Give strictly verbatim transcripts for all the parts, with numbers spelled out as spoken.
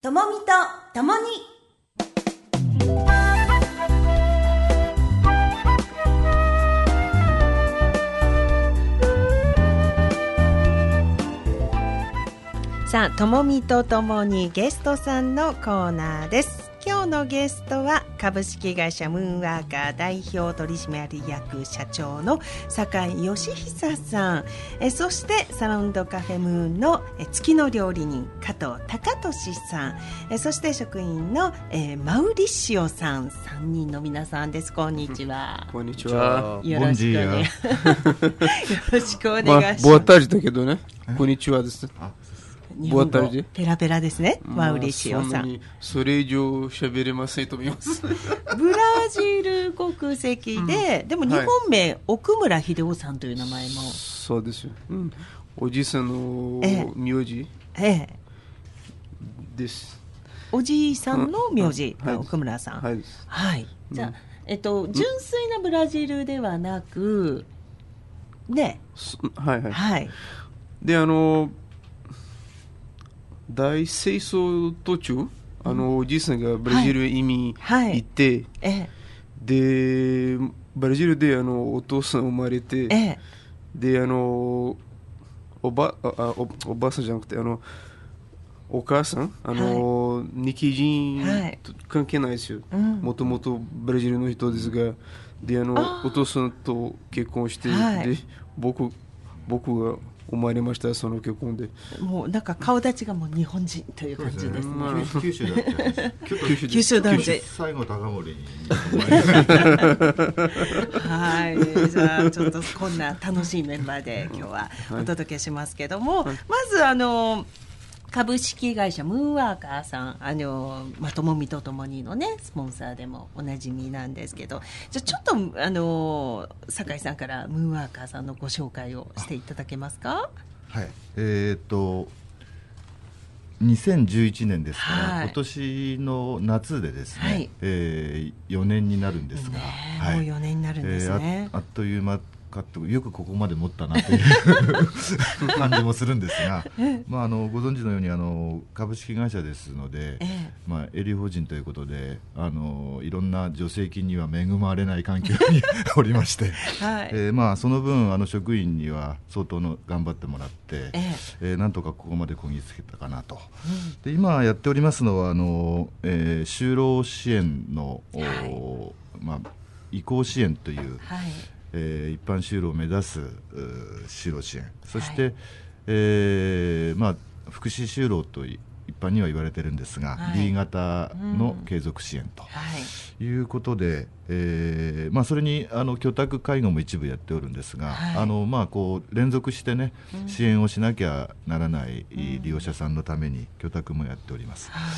ともみとともに。さあ、ともみとともにゲストさんのコーナーです。今日のゲストは株式会社ムーンワーカー代表取締役社長の酒井義久さん、えそしてサラウンドカフェムーンのえ月の料理人加藤隆俊さん、えそして職員のえマウリシオさん、さんにんの皆さんです。こんにちは。 こんにちは。 よろしくね。よろしくお願いします。 ボアタジだけどね。こんにちはです。 日本語ペラペラですね、マウリシオさん。 んそれ以上喋れませんと思います。 ブラジル国籍で、うん、でも日本名、はい、奥村秀夫さんという名前も。 そうですよ、うん、おじいさんの名字、 ええ、 です。 おじいさんの名字、 うん、はい、 奥村さん、 はい、 はい、じゃあ、えっと、純粋なブラジルではなく、ね、 はいはい、 はい、で、 あの大戦争途中、あのおじいさんがブラジル移民行って、はいはい、ええ、でブラジルであのお父さん生まれて、ええ、であのおばあ お, おばあさんじゃなくてあのお母さん、あの、はい、日系人と関係ないですよ、もともとブラジルの人ですが、であのあお父さんと結婚して、はい、で 僕, 僕が生まれました。その結婚でもうなんか顔立ちがもう日本人という感じですね。 九州だった九州男児最後高森にはい、じゃあちょっとこんな楽しいメンバーで今日はお届けしますけども、はい、まずあの株式会社ムーンワーカーさん、あのまともみとともにのねスポンサーでもおなじみなんですけど、じゃあちょっとあの酒井さんからムーンワーカーさんのご紹介をしていただけますか。 はい、えー、っとにせんじゅういちねんですから、はい、今年の夏でですね、はい、えー、よねんになるんですが、 ね、はい、もうよねんになるんですね、 えー、あ, あっという間よくここまで持ったなという感じもするんですが、まあ、あのご存知のようにあの株式会社ですので、まあ、営利法人ということであのいろんな助成金には恵まれない環境におりまして、はい、えーまあ、その分あの職員には相当の頑張ってもらって、ええー、なんとかここまでこぎつけたかなと、うん、で今やっておりますのはあの、えー、就労支援の、はい、まあ、移行支援という、はい、えー、一般就労を目指す就労支援、そして、はい、えーまあ、福祉就労と一般には言われているんですが、はい、D 型の継続支援ということで、うん、えーまあ、それにあの居宅介護も一部やっておるんですが、はい、あのまあ、こう連続してね、うん、支援をしなきゃならない利用者さんのために居宅もやっております、はい、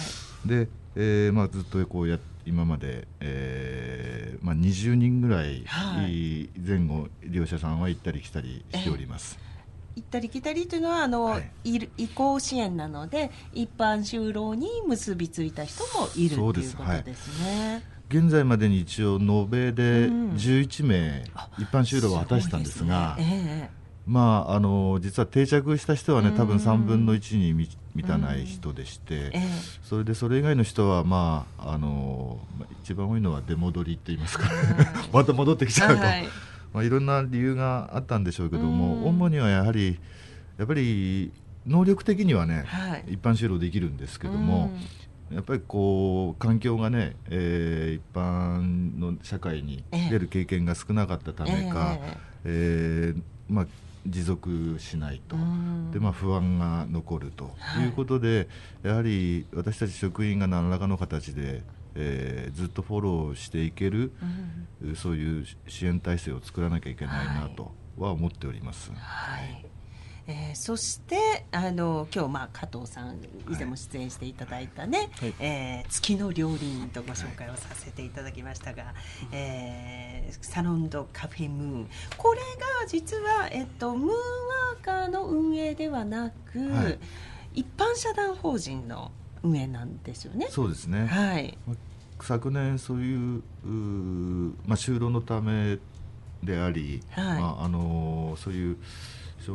で、えーまあ、ずっとこうやって今まで、えーまあ、にじゅうにんぐらい前後利用者さんは行ったり来たりしております。 行ったり来たりというのはあの、はい、移行支援なので一般就労に結びついた人もいるということですね、はい、 現在までに一応延べでじゅういちめい、うん、一般就労を果たしたんですが、すごいですね、えーまあ、あの実は定着した人はね多分さんぶんのいちに満たない人でして、ええ、それでそれ以外の人は、まあ、あの一番多いのは出戻りって言いますかまた戻ってきちゃうと、はい、まあ、いろんな理由があったんでしょうけども、主にはやはりやっぱり能力的にはね、はい、一般就労できるんですけども、やっぱりこう環境がね、えー、一般の社会に出る経験が少なかったためか、えええーまあ持続しないと、で、まあ、不安が残るということで、はい、やはり私たち職員が何らかの形で、えー、ずっとフォローしていける、うん、そういう支援体制を作らなきゃいけないなとは思っております、 はいはい、えー、そしてあの今日、まあ、加藤さん以前も出演していただいたね、はい、えー、月の料理人とご紹介をさせていただきましたが、はい、えー、サロンドカフェムーン、これが実は、えっと、ムーンワーカーの運営ではなく、はい、一般社団法人の運営なんですよね。 そうですね、はい、昨年そういう、う、まあ、就労のためであり、はい、まあ、あのそういう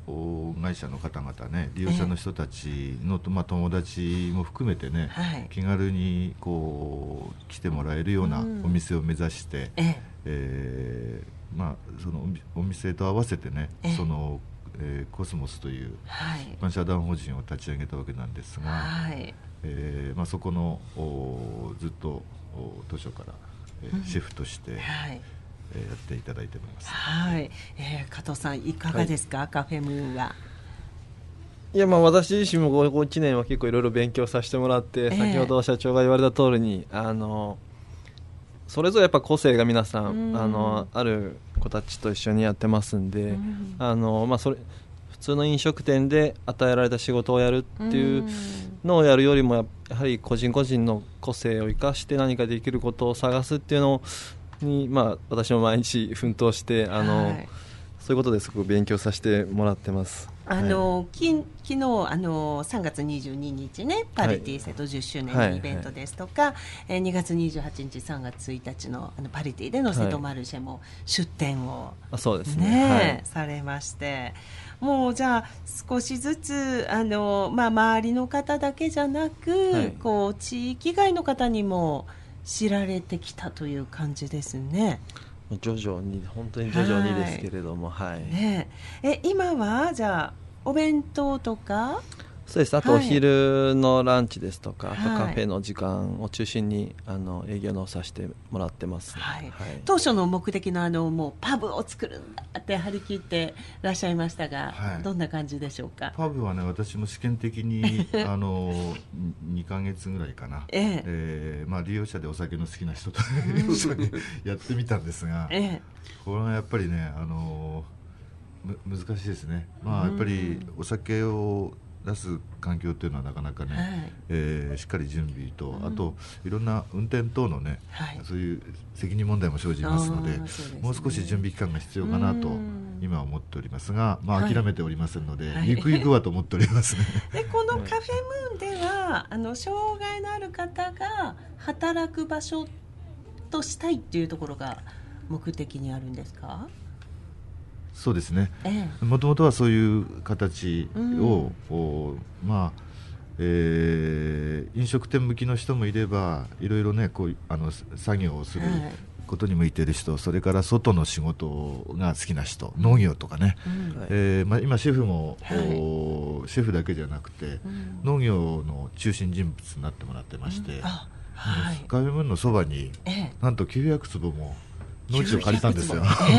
会社の方々ね、利用者の人たちの、えーまあ、友達も含めてね、はい、気軽にこう来てもらえるようなお店を目指して、うん、えーえーまあ、そのお店と合わせてね、えーそのえー、コスモスという一般社団法人を立ち上げたわけなんですが、はいえーまあ、そこのずっと当初から、えーうん、シェフとして、はいえー、やっていただいております。 はい、えー、加藤さんいかがですか、はい、カフェムーンは。 いやまあ私自身もここいちねんは結構いろいろ勉強させてもらって、えー、先ほど社長が言われた通りにあのそれぞれやっぱ個性が皆さん、うん、あのある子たちと一緒にやってますんで、うんあのまあ、それ普通の飲食店で与えられた仕事をやるっていうのをやるよりもやはり個人個人の個性を生かして何かできることを探すっていうのに、まあ、私も毎日奮闘してあの、はい、そういうことですごく勉強させてもらってます。 あの、はい、き昨日あのさんがつにじゅうににちねパリティ瀬戸じゅっしゅうねんのイベントですとか、はいはいえー、にがつにじゅうはちにちさんがつついたち の, あのパリティでの瀬戸マルシェも出店を、 はい、そうですね、 ね、 はい、 されまして、もうじゃあ少しずつあの、まあ、周りの方だけじゃなく、はい、こう地域外の方にも知られてきたという感じですね。 徐々に本当に徐々にですけれども、はいはいね、 え今はじゃあお弁当とかそうです。あとお昼のランチですとか、はい、あとカフェの時間を中心にあの営業のさせてもらってます、 はいはい、当初の目的のあのもうパブを作るんだって張り切ってらっしゃいましたが、はい、どんな感じでしょうか。 パブはね私も試験的にあのにかげつぐらいかな、えええーまあ、利用者でお酒の好きな人と一緒にやってみたんですが、ええ、これはやっぱりねあの難しいですね。まあやっぱりお酒を出す環境というのはなかなかね、はいえー、しっかり準備と、うん、あといろんな運転等のね、はい、そういう責任問題も生じますの で, で、ね、もう少し準備期間が必要かなと今は思っておりますが、まあ、諦めておりませんので、はい、ゆくゆくはと思っておりますね。 でこのカフェムーンではあの障害のある方が働く場所としたいっていうところが目的にあるんですか。 そうですね、もともとはそういう形を、うんまあえー、飲食店向きの人もいればいろいろねこうあの作業をすることに向いている人、はい、それから外の仕事が好きな人、農業とかね、うんえーまあ、今シェフも、はい、シェフだけじゃなくて、うん、農業の中心人物になってもらってまして、うんあはい、カフェムーンのそばに、ええ、なんときゅうひゃくつぼも農地を借りたんですよ。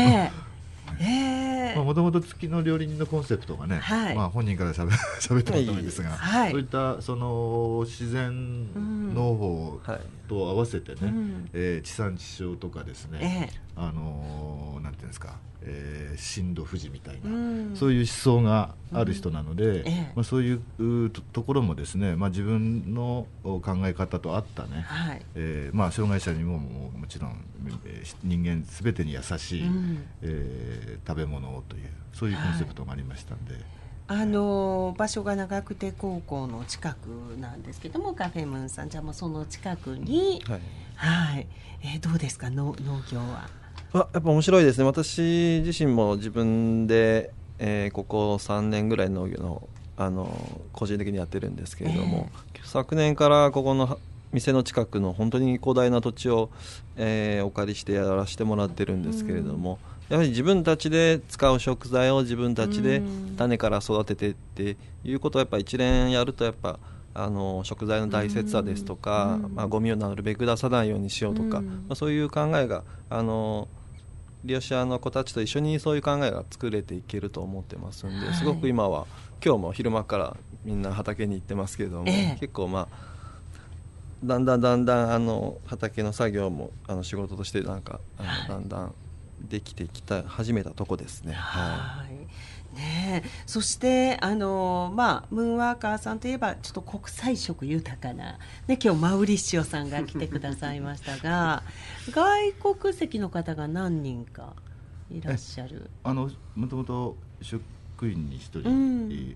もともと月の料理人のコンセプトがね、はいまあ、本人からしゃべってもらったんですが、はい、そういったその自然農法と合わせてね、うんえー、地産地消とかですね、えー、あのー、なんていうんですか、えー、震度富士みたいな、うん、そういう思想がある人なので、うんえーまあ、そういうと、ところもですね、まあ、自分の考え方と合ったね、はいえーまあ、障害者にも も, もちろん人間すべてに優しい、うんえー、食べ物をというそういうコンセプトがありましたんで、はいあの場所が長久手高校の近くなんですけども、カフェムーンさんじゃあもうその近くに、はいはいえー、どうですか農業は。 あやっぱ面白いですね。私自身も自分で、えー、ここさんねんぐらい農業の、あの個人的にやってるんですけれども、えー、昨年からここの店の近くの本当に広大な土地を、えー、お借りしてやらせてもらってるんですけれども、うん、やはり自分たちで使う食材を自分たちで種から育ててっていうことをやっぱ一連やるとやっぱあの食材の大切さですとか、まあ、ゴミをなるべく出さないようにしようとか、まあ、そういう考えがあの利用者の子たちと一緒にそういう考えが作れていけると思ってますんで、すごく今は今日も昼間からみんな畑に行ってますけれども、ええ、結構まあだんだんだんだんあの畑の作業もあの仕事としてなんかあの、はい、だんだんできてきた始めたとこですね。はい、 ねえそしてあの、まあ、ムーンワーカーさんといえばちょっと国際色豊かな、ね、今日マウリッシオさんが来てくださいましたが外国籍の方が何人かいらっしゃる。 あのもともと職員にひとり、うん、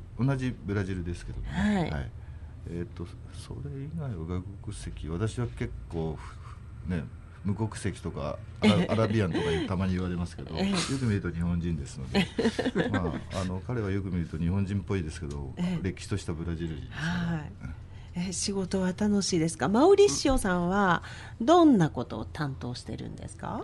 同じブラジルですけどね、はいはいえー、とそれ以外は外国籍、私は結構、ね、 無国籍とかア ラ, アラビアンとかたまに言われますけど、よく見ると日本人ですので、まあ、あの彼はよく見ると日本人っぽいですけど、歴史としたブラジル人ですから、はいえ仕事は楽しいですか？マウリッシオさんはどんなことを担当してるんですか？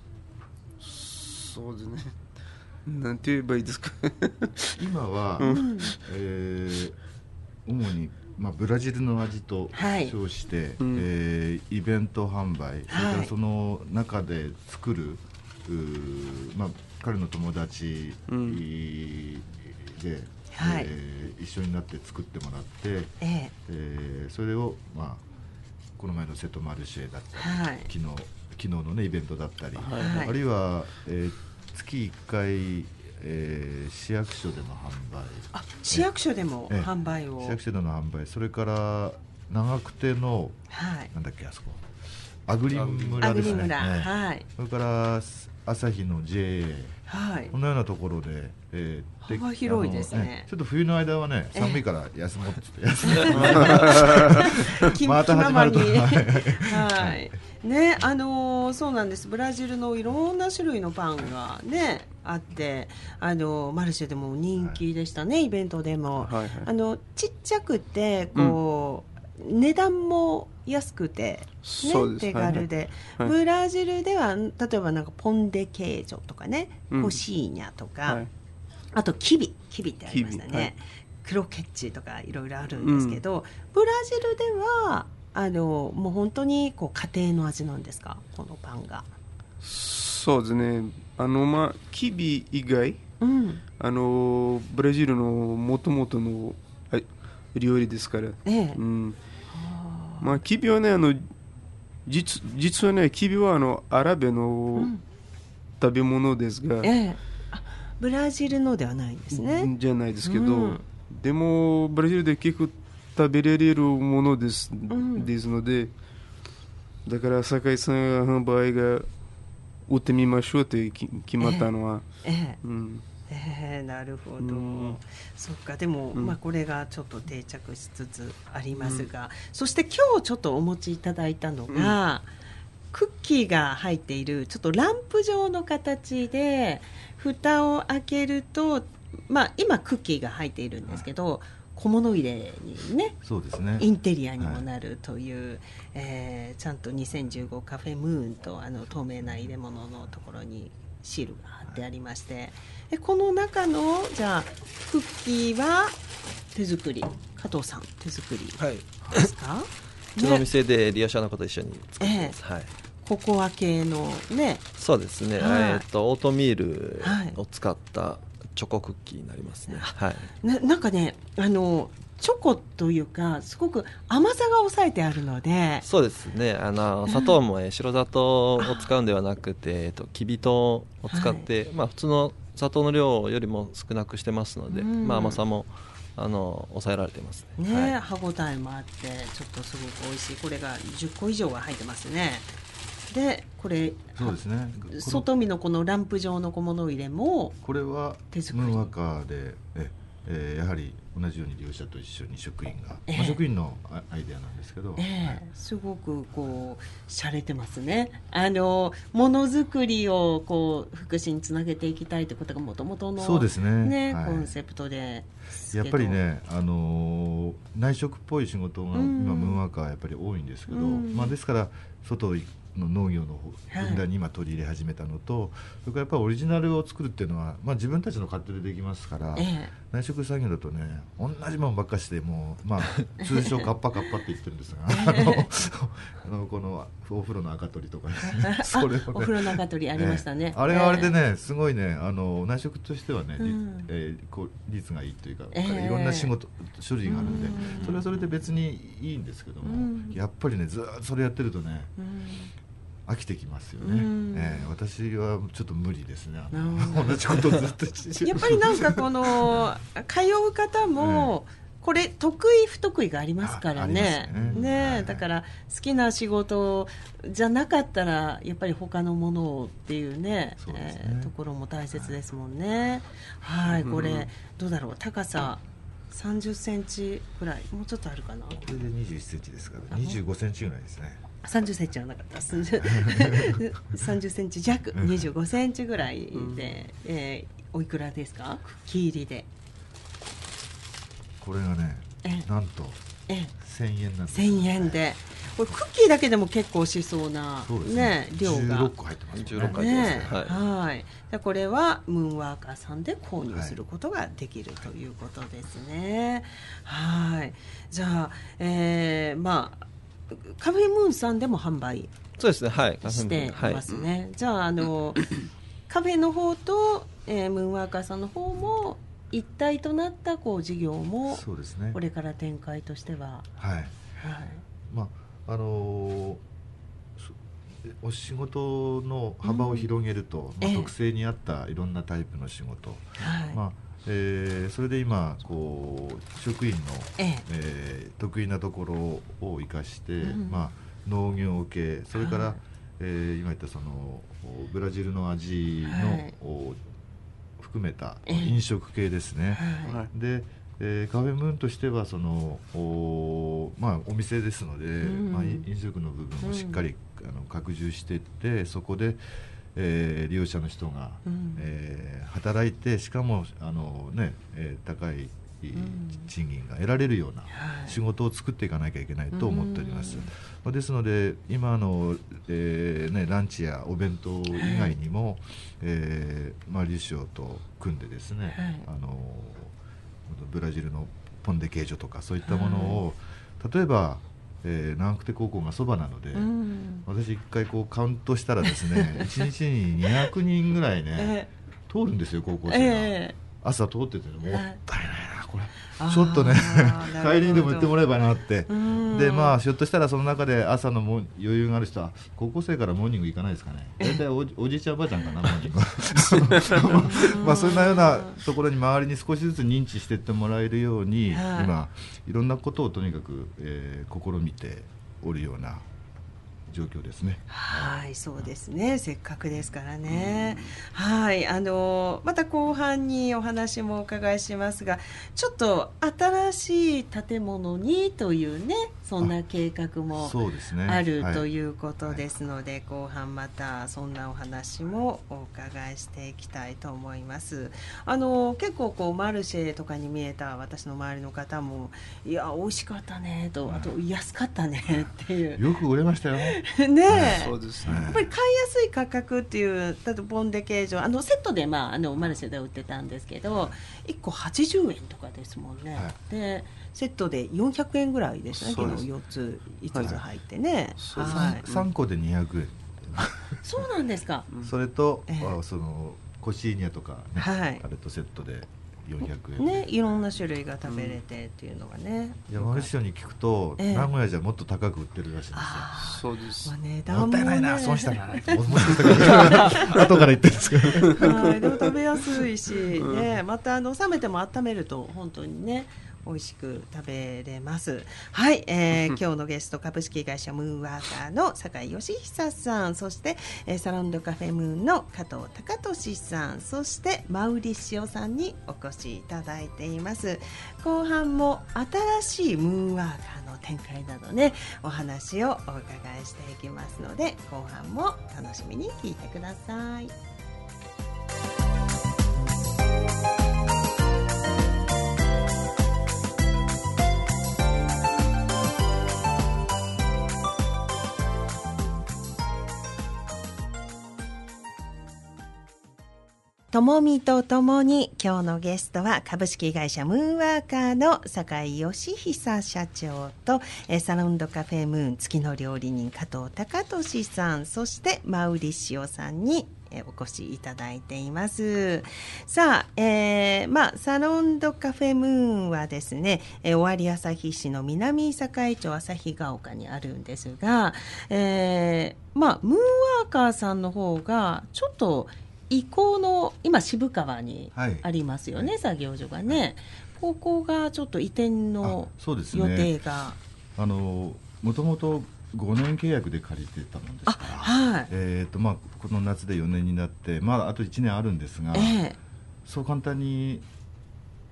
そうですね、なんて言えばいいですか今は、うんえー、主に、まあ、ブラジルの味と称して、はいえー、イベント販売、はい、それからその中で作る、まあ、彼の友達、うん、ではいえー、一緒になって作ってもらって、ええー、それを、まあ、この前の瀬戸マルシェだったり、はい、昨日、昨日の、ね、イベントだったり、はい、あるいは、えー、月いっかい、えー、市役所での販売あ市役所でも販売を、 市役所での販売、それから長久手の、はい、なんだっけあそこアグリ村ですね、ねはい、それから朝日の ジェーエー、はい、このようなところで、えー、幅広いですね、 ねちょっと冬の間はね寒いから休もうって言って休もうまた始まるとはいねあのー、そうなんです。ブラジルのいろんな種類のパンがねあって、あのー、マルシェでも人気でしたね、はい、イベントでも、はいはい、あのちっちゃくてこう、うん、値段も安くて、ね、手軽で、はいはい、ブラジルでは例えばなんかポンデケージョとかね、うん、コシーニャとか、はい、あとキビキビってありましたね、はい、クロケッチとかいろいろあるんですけど、うん、ブラジルではあのもう本当にこう家庭の味なんですか、このパンが？ そうですね、あの、まあ、キビ以外、うん、あのブラジルのもともとの料理ですから、ええうんまあ、キビはねあの 実, 実はねキビはあのアラビアの食べ物ですが、うんええ、 ブラジルのではないんですね。 じゃないですけど、うん、でもブラジルで結構食べられるものです、うん、ですので、だから酒井さんの場合が売ってみましょうと決まったのは、えええうんえー、なるほど、うん、そっか。でも、うんまあ、これがちょっと定着しつつありますが、うん、そして今日ちょっとお持ちいただいたのが、うん、クッキーが入っているちょっとランプ状の形で蓋を開けると、まあ、今クッキーが入っているんですけど、はい、小物入れにね、 そうですね、 インテリアにもなるという、はいえー、ちゃんとにせんじゅうごカフェムーンとあの透明な入れ物のところにシールが貼ってありまして、はい、この中のじゃあクッキーは手作り、加藤さん手作りですか？はい、 うちの店で利用者の方と一緒に作ってます、えーはい、 ココア系のね、 そうですね、はいえー、とオートミールを使ったチョコクッキーになりますね、はい、 な, なんかねあのチョコというかすごく甘さが抑えてあるので、 そうですね、あの砂糖も、うん、白砂糖を使うんではなくて、えっと、きび糖を使って、はいまあ、普通の砂糖の量よりも少なくしてますので、うんまあ、甘さもあの抑えられてますね、 ね、はい、歯ごたえもあってちょっとすごく美味しい。これがじゅっこ以上は入ってますね。でこれそうですね、 外見のこのランプ状の小物入れもこれはムーンワーカーでえ、えー、やはり同じように利用者と一緒に職員が、えーまあ、職員のアイデアなんですけど、 えーはい、すごくこう洒落てますね。あのものづくりをこう福祉につなげていきたいということがもともとの、 そうですね、 ね、 はい、 コンセプトでやっぱりね、あのー、内職っぽい仕事が今ムーンワーカーはやっぱり多いんですけど、まあ、ですから外の農業のふんだんに今取り入れ始めたのと、はい、それからやっぱりオリジナルを作るっていうのは、まあ、自分たちの勝手でできますから、ええ、内職作業だとね同じものばっかしてもう、まあ、通称カッパカッパって言ってるんですが、ええ、あのこのお風呂の赤鳥とか、ね、 それをね、お風呂の赤鳥ありましたね、 ええ、あれはあれでねすごいねあの内職としてはね、うんえー、こう率がいいというか、ええ、いろんな仕事種類があるんで、うん、それはそれで別にいいんですけども、うん、やっぱりねずっとそれやってるとね、うん飽きてきますよね、えー、私はちょっと無理ですね、同じことをずっとしてやっぱりなんかこの通う方も、これ得意不得意がありますからね、ねね、はい、だから好きな仕事じゃなかったらやっぱり他のものをっていうね、そうですね、えー、ところも大切ですもんね、はい、はい、これどうだろう、高ささんじゅっセンチぐらい、もうちょっとあるかな。 これでにじゅういっセンチですからにじゅうごセンチぐらいですね。 さんじゅっセンチはなかったさんじゅっセンチ弱、にじゅうごセンチぐらいで、うん、えー、おいくらですか？クッキー入りで。 これがね、なんとせんえんなんです、 ね、せんえんでこれクッキーだけでも結構しそうな、ねね、量がじゅうろっこ入ってますね。 じゅうろっこ入ってますね、はいはい、でこれはムーンワーカーさんで購入することができる、はい、ということですね。はい、じゃあ、えー、まあカフェムーンさんでも販売そうですね、はい、 していますね、はい、じゃあ、あのカフェの方と、えー、ムーンワーカーさんの方も一体となったこう事業もそうですね、 これから展開としては、 はい、はい、まああのー、お仕事の幅を広げると、うん、まあ、特性に合ったいろんなタイプの仕事、はい、まあえー、それで今こう職員の、えええー、得意なところを生かして、うん、まあ、農業系、それから、はい、えー、今言ったそのブラジルの味の、はい、含めた飲食系ですね、はい、で、えー、カフェムーンとしてはその お,、まあ、お店ですので、うん、まあ、飲食の部分をしっかり、うん、あの拡充していって、そこでえー、利用者の人が、うん、えー、働いて、しかもあの、ねえー、高い賃金が得られるような仕事を作っていかなきゃいけないと思っております、うん、ですので今の、えーね、ランチやお弁当以外にも、はい、えーまあ、リシオと組んでですね、はい、あのブラジルのポンデケージョとかそういったものを、はい、例えばえー、南久手高校がそばなので、うん、私一回こうカウントしたらですねいちにちににひゃくにんぐらいね、えー、通るんですよ、高校生が、えー、朝通ってて、もったいないなこれちょっとね帰りにでも行ってもらえばなって、でまあひょっとしたらその中で朝のも余裕がある人は高校生からモーニング行かないですかね。大体 お, おじいちゃんおばあちゃんかなモーニングまあそんなようなところに周りに少しずつ認知していってもらえるように、はい、今いろんなことをとにかく、えー、試みておるような状況ですね。 はい、そうですね、せっかくですからね。はい、あのまた後半にお話もお伺いしますが、ちょっと新しい建物にというね、そんな計画もあるということですので、後半またそんなお話もお伺いしていきたいと思います。あの結構こうマルシェとかに見えた私の周りの方も、いや美味しかったねと、あと安かったねっていう、 よく売れましたよねえ、そうですね、やっぱり買いやすい価格っていう、だとボンデ形状、あのセットで、まあ、あのマルシェで売ってたんですけど、いっこはちじゅうえんとかですもんね、はい、でセットでよんひゃくえんぐらいでしたね、昨日よっついつつ入ってね、 はいはい、さんこでにひゃくえんそうなんですか。 それと、えー、そのコシーニャとか、ね、はい、あれとセットでよんひゃくえんね、いろんな種類が食べれてっていうのがね、 うん、山口市に聞くと、えー、名古屋じゃもっと高く売ってるらしいんですよ。 そうです、 まあね、 もったいないな、損したな後から言ってるんですけどはい、でも食べやすいし、ね、またあの冷めても温めると本当にね美味しく食べれます。はい、えー、今日のゲスト株式会社ムーンワーカーの酒井義久さん、そして、えー、サラウンドカフェムーンの加藤貴俊さん、そしてマウリシオさんにお越しいただいています。後半も新しいムーンワーカーの展開などね、お話をお伺いしていきますので、後半も楽しみに聞いてください。ともみとともに、今日のゲストは株式会社ムーンワーカーの酒井義久社長と、えサラウンドカフェムーン月の料理人加藤貴俊さん、そしてマウリシオさんにお越しいただいています。さあ、えーまあ、サラウンドカフェムーンはですね、えー、尾張旭市の南堺町旭ヶ丘にあるんですが、えーまあ、ムーンワーカーさんの方がちょっと移行の今渋川にありますよね、はい、作業所がね、はい、ここがちょっと移転の予定が、 あのもともとごねん契約で借りてたもんですから、はい、えーとまあ、この夏でよねんになって、まあ、あといちねんあるんですが、えー、そう簡単に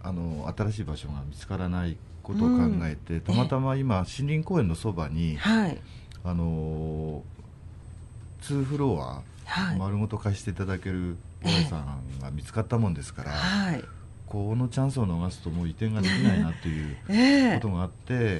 あの新しい場所が見つからないことを考えて、うん、たまたま今森林公園のそばに、はい、あのにフロア、はい、丸ごと貸していただける大家さんが見つかったもんですから、はい、このチャンスを逃すともう移転ができないなということがあって、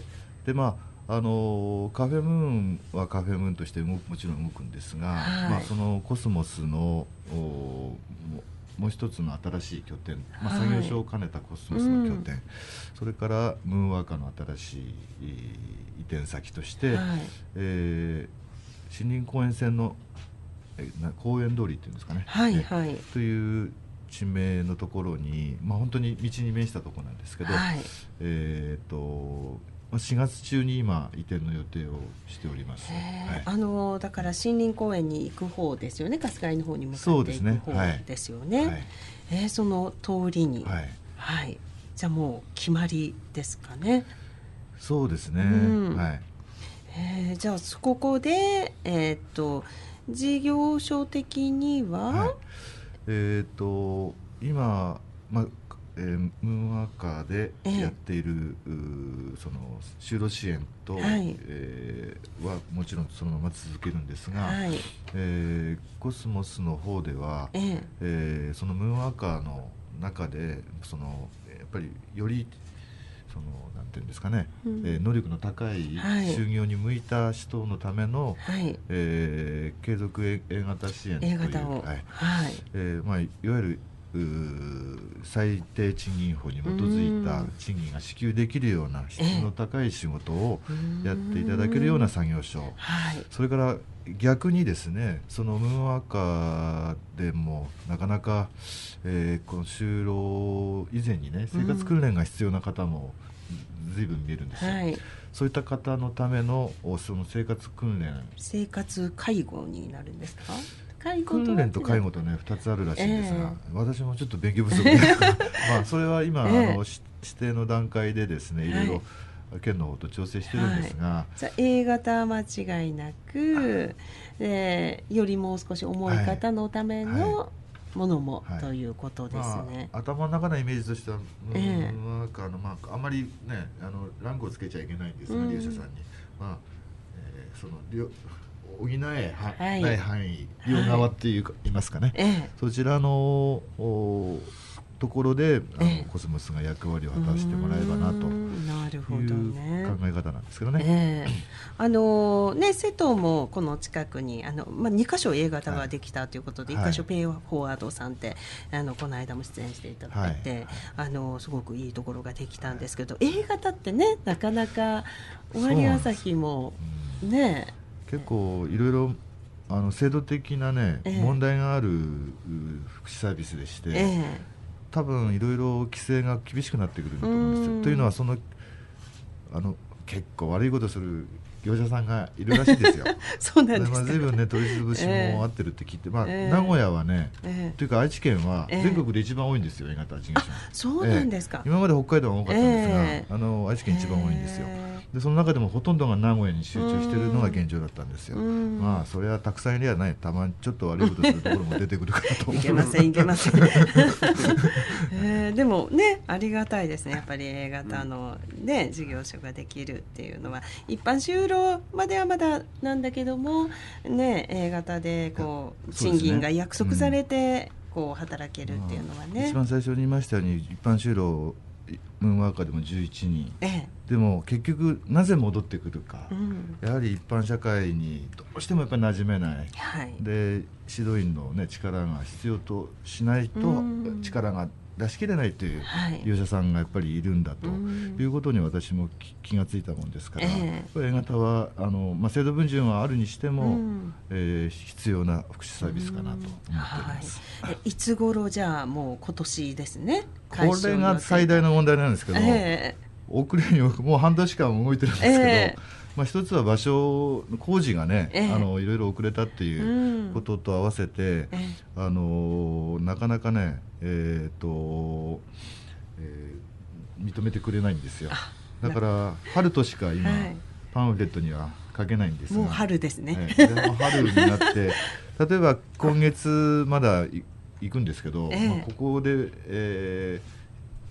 でまああのカフェムーンはカフェムーンとしてももちろん動くんですが、はい、まあ、そのコスモスのもう一つの新しい拠点、まあ、作業所を兼ねたコスモスの拠点、はい、それからムーンワーカーの新しい移転先として、はい、えー、森林公園線の公園通りっていうんですかね、はいはい、という地名のところに、まあ、本当に道に面したところなんですけど、はい、えー、としがつ中に今移転の予定をしております、はい、 あのだから森林公園に行く方ですよね、春日井の方に向かっていく方ですよね。 そ, ね、はい、えー、その通りに、はいはい、じゃあもう決まりですかね。 そうですね、うん、はい、 えー、じゃあここで、えー、と事業所的には、はい、 えー、と今、まあえー、ムーンワーカーでやっている、えー、その就労支援と、はい、えー、はもちろんそのまま続けるんですが、はい、えー、コスモスの方では、えーえー、そのムーンワーカーの中でそのやっぱりよりそのなんていうんですかね、うん、えー、能力の高い就業に向いた人のための、はい、えー、継続 A, A 型支援という、 A 型を、はいはい、 えーまあ、いわゆる最低賃金法に基づいた賃金が支給できるような質の高い仕事をやっていただけるような作業所、はい、それから逆にですね、そのムーンワーカーでもなかなか、えー、この就労以前にね生活訓練が必要な方も随分見えるんですよ、はい、そういった方のためのその生活訓練、 生活介護になるんですか。 訓練と介護とねふたつあるらしいんですが、えー、私もちょっと勉強不足でまあそれは今、えー、あの指定の段階でですねいろいろ県の方と調整してるんですが、はい、 じゃあ A 型間違いなく、でよりもう少し重い方のためのものも、はいはい、ということですね、 まあ、頭の中のイメージとしてはムーンワーカーの、まあ、あんまりねあのランクをつけちゃいけないんですが、利用者さんに、まあえー、その補えは、はい、ない範囲両側っていうか、はい、いますかね、ええ、そちらのところであの、ええ、コスモスが役割を果たしてもらえばなという考え方なんですけどね。 ええ、あのね瀬戸もこの近くにあの、まあ、にかしょ A 型ができたということで、はい、いっかしょペイフォワードさんってあのこの間も出演していただいて、はい、あのすごくいいところができたんですけど、はい、A 型ってねなかなか尾張旭もね結構いろいろあの制度的な、ねええ、問題がある福祉サービスでして、ええ、多分いろいろ規制が厳しくなってくると思うんですよ。というのはそのあの結構悪いことする業者さんがいるらしいですよ。 そうなんですか。 随分ね取り潰しも合ってるって聞いて、えーまあえー、名古屋はね、えー、というか愛知県は全国で一番多いんですよ、 A 型事業所。 そうなんですか、 えー、今まで北海道が多かったんですが、えー、あの愛知県一番多いんですよ、えー、でその中でもほとんどが名古屋に集中しているのが現状だったんですよ。まあそれはたくさんいればね、たまにちょっと悪いことするところも出てくるかなと思う。 いけませんいけません、えー、でもねありがたいですね、やっぱり A 型の、ね、事業所ができるっていうのは。一般就労まではまだなんだけども、ね、A 型でこう賃金が約束されてこう働けるっていうのはね、 一番最初に言いましたように一般就労ムーンワーカーでもじゅういちにん、ええ、でも結局なぜ戻ってくるか、うん、やはり一般社会にどうしてもやっぱり馴染めない、はい、で指導員の、ね、力が必要としないと力が出し切れないという利用者さんがやっぱりいるんだということに私も気がついたもんですから、えー、A 型はあの、まあ、制度分順はあるにしても、うんえー、必要な福祉サービスかなと思っております、 はい、いつ頃じゃあもう今年ですね。 これが最大の問題なんですけど、えー、遅れにもう半年間動いてるんですけど、えーまあ、一つは場所工事がね、えー、あのいろいろ遅れたっていうことと合わせて、うんえー、あのなかなかね、えーとえー、認めてくれないんですよ。だから春としか今、はい、パンフレットには書けないんですが、 もう春ですね、 えー、でも春になって例えば今月まだ行くんですけど、えーまあ、ここで、えー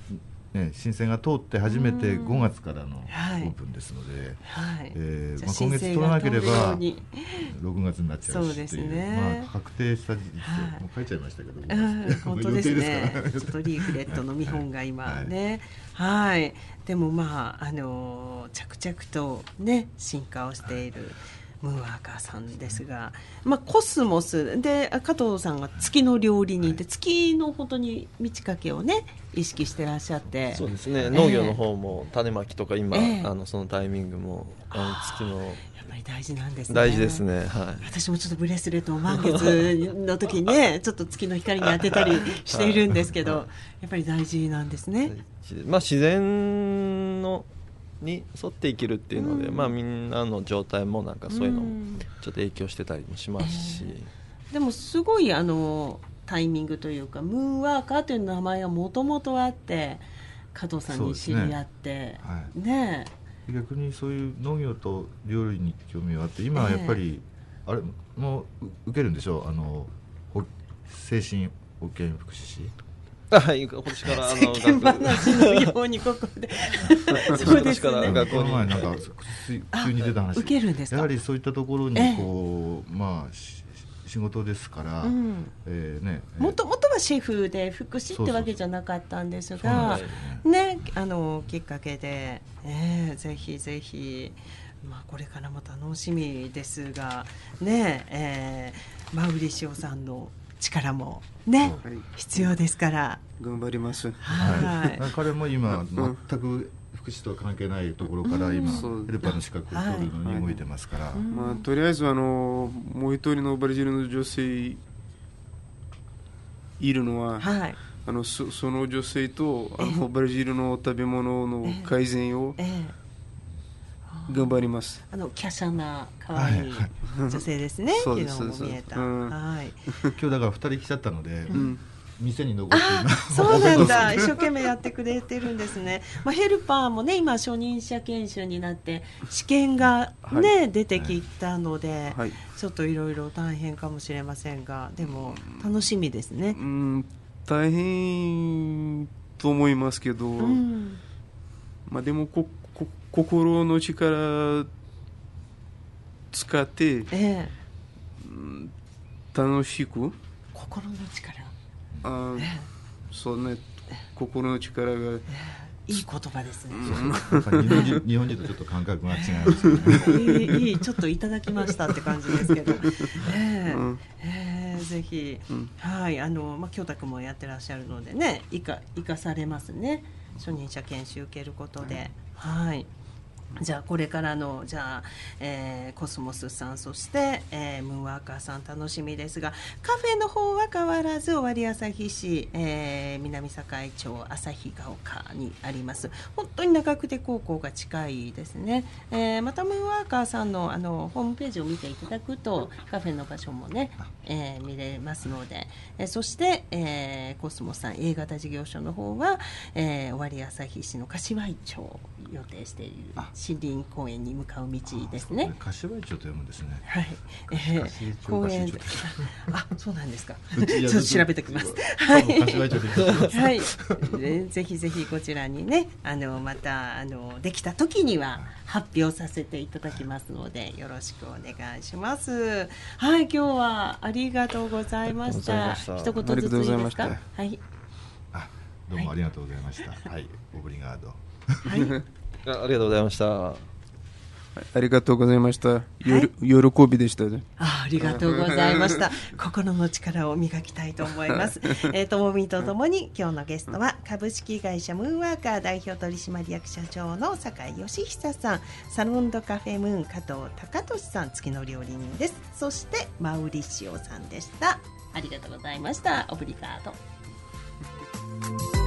ね、申請が通って初めてごがつからのオープンですので、はいえーまあ、今月取らなければろくがつになっちゃうしという、そうですね、まあ、確定した事実、はい、もう書いちゃいましたけど、 本当ですねちょっとリーフレットの見本が今ね、はい、はい、でもまあ、あのー、着々とね進化をしている、はいムーンワーカーさんですが、まあ、コスモスで加藤さんが月の料理人で、はい、月の本当に満ち欠けをね意識してらっしゃって、 そうですね、農業の方も種まきとか今、えー、あのそのタイミングもあの月のやっぱり大事なんですね。 大事ですね、はい、私もちょっとブレスレットを満月の時にねちょっと月の光に当てたりしているんですけど、はい、やっぱり大事なんですね。 まあ、自然のに沿って生きるっていうので、うんまあ、みんなの状態もなんかそういうのもちょっと影響してたりもしますし、えー、でもすごいあのタイミングというかムーンワーカーという名前はもともとあって加藤さんに知り合って、ねはいね、 逆にそういう農業と料理に興味があって今はやっぱり、えー、あれもう受けるんでしょうあの精神保健福祉士はい、今年からあの世間話のようにここでそうですね、学校に前なんか急に出た話受けるんですか。 やはりそういったところにこう、ええ、まあ仕事ですから、うんえーね、 もともとはシェフで福祉ってわけじゃなかったんですがね、あのきっかけで、えー、ぜひぜひ、まあ、これからも楽しみですがね、えー、マウリシオさんの力もね、はい、必要ですから頑張ります、 はいはい、彼も今全く福祉とは関係ないところから今、うん、ヘルパーの資格を取るのに動いてますから、はいはいまあ、とりあえずあのもう一人のブラジルの女性いるのは、はい、あの そ, その女性とあのブラジルの食べ物の改善を、えーえー頑張ります。 あの華奢な可愛い女性ですね。昨日も見えた。うんはい、 今日だからふたり来ちゃったので、うん、店に残って今そうなんだ一生懸命やってくれてるんですね。まあ、ヘルパーもね今初任者研修になって試験が、ねはい、出てきたので、はい、ちょっといろいろ大変かもしれませんがでも楽しみですね。 うん大変と思いますけど、うんまあ、でもこ心の力使って、ええ、楽しく心の力あ、ええ、そうね心の力が、ええ、いい言葉ですね、 うん、日本人、日本人とちょっと感覚が違いますねいい、いいちょっといただきましたって感じですけど、ええうんええ、ぜひ、うん、はいあのまあ、京太君もやってらっしゃるのでね生か、生かされますね初任者研修受けることで、はい、はいじゃあこれからのじゃあ、えー、コスモスさんそして、えー、ムーンワーカーさん楽しみですがカフェの方は変わらず尾張旭市、えー、南境町旭ヶ丘にあります本当に中久手高校が近いですね、えー、またムーンワーカーさん の, あのホームページを見ていただくとカフェの場所もね、えー、見れますので、えー、そして、えー、コスモスさん A 型事業所の方は、えー、尾張旭市の柏井町を予定している森林公園に向かう道ですね。 柏井町と読むんですね。 はい。えー、公園で、あ、そうなんですか。ちょっと調べておきます。はい。柏井町で。はい。ぜひぜひこちらにね、あのまたあのできた時には発表させていただきますので、よろしくお願いします。はい。今日はありがとうございました。一言ずついいですか。はい。 あ、どうもありがとうございました。はい。オブリガード。 はい。ありがとうございました。ありがとうございました。よろ、喜びでしたね。 あ、ありがとうございました。心の力を磨きたいと思います。えー、ともみとともに今日のゲストは株式会社ムーンワーカー代表取締役社長の酒井義久さん、サロンドカフェムーン加藤隆俊さん、月の料理人です。そしてマウリシオさんでした。ありがとうございました。オブリガード。